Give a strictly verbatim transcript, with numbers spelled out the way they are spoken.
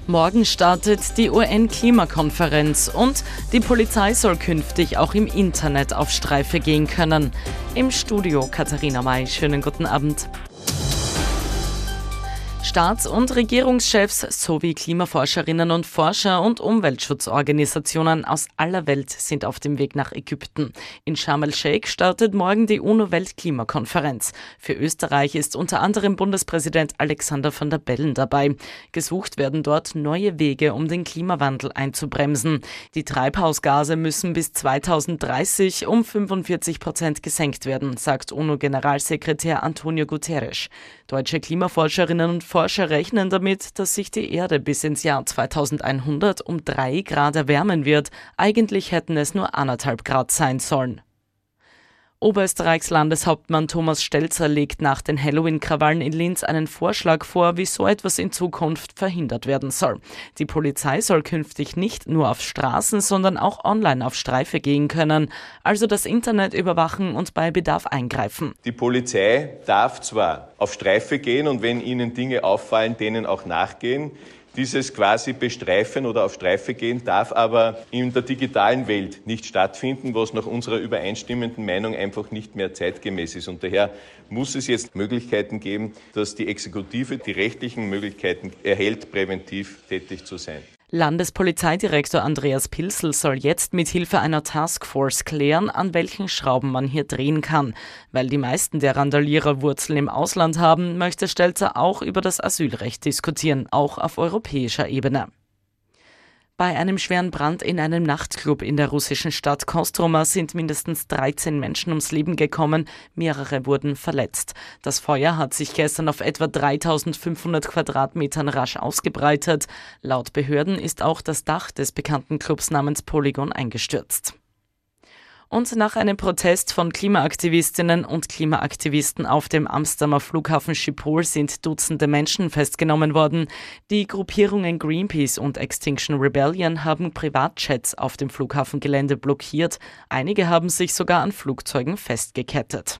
Morgen startet die U N-Klimakonferenz und die Polizei soll künftig auch im Internet auf Streife gehen können. Im Studio Katharina May, schönen guten Abend. Staats- und Regierungschefs sowie Klimaforscherinnen und Forscher und Umweltschutzorganisationen aus aller Welt sind auf dem Weg nach Ägypten. In Sharm el-Sheikh startet morgen die UNO-Weltklimakonferenz. Für Österreich ist unter anderem Bundespräsident Alexander Van der Bellen dabei. Gesucht werden dort neue Wege, um den Klimawandel einzubremsen. Die Treibhausgase müssen bis zweitausenddreißig um fünfundvierzig Prozent gesenkt werden, sagt UNO-Generalsekretär António Guterres. Deutsche Klimaforscherinnen und Forscher rechnen damit, dass sich die Erde bis ins Jahr zweitausendeinhundert um drei Grad erwärmen wird. Eigentlich hätten es nur anderthalb Grad sein sollen. Oberösterreichs Landeshauptmann Thomas Stelzer legt nach den Halloween-Krawallen in Linz einen Vorschlag vor, wie so etwas in Zukunft verhindert werden soll. Die Polizei soll künftig nicht nur auf Straßen, sondern auch online auf Streife gehen können, also das Internet überwachen und bei Bedarf eingreifen. Die Polizei darf zwar auf Streife gehen und wenn ihnen Dinge auffallen, denen auch nachgehen. Dieses quasi bestreifen oder auf Streife gehen darf aber in der digitalen Welt nicht stattfinden, was nach unserer übereinstimmenden Meinung einfach nicht mehr zeitgemäß ist. Und daher muss es jetzt Möglichkeiten geben, dass die Exekutive die rechtlichen Möglichkeiten erhält, präventiv tätig zu sein. Landespolizeidirektor Andreas Pilsl soll jetzt mit Hilfe einer Taskforce klären, an welchen Schrauben man hier drehen kann. Weil die meisten der Randalierer Wurzeln im Ausland haben, möchte Stelzer auch über das Asylrecht diskutieren, auch auf europäischer Ebene. Bei einem schweren Brand in einem Nachtclub in der russischen Stadt Kostroma sind mindestens dreizehn Menschen ums Leben gekommen, mehrere wurden verletzt. Das Feuer hat sich gestern auf etwa dreitausendfünfhundert Quadratmetern rasch ausgebreitet. Laut Behörden ist auch das Dach des bekannten Clubs namens Polygon eingestürzt. Und nach einem Protest von Klimaaktivistinnen und Klimaaktivisten auf dem Amsterdamer Flughafen Schiphol sind Dutzende Menschen festgenommen worden. Die Gruppierungen Greenpeace und Extinction Rebellion haben Privatjets auf dem Flughafengelände blockiert. Einige haben sich sogar an Flugzeugen festgekettet.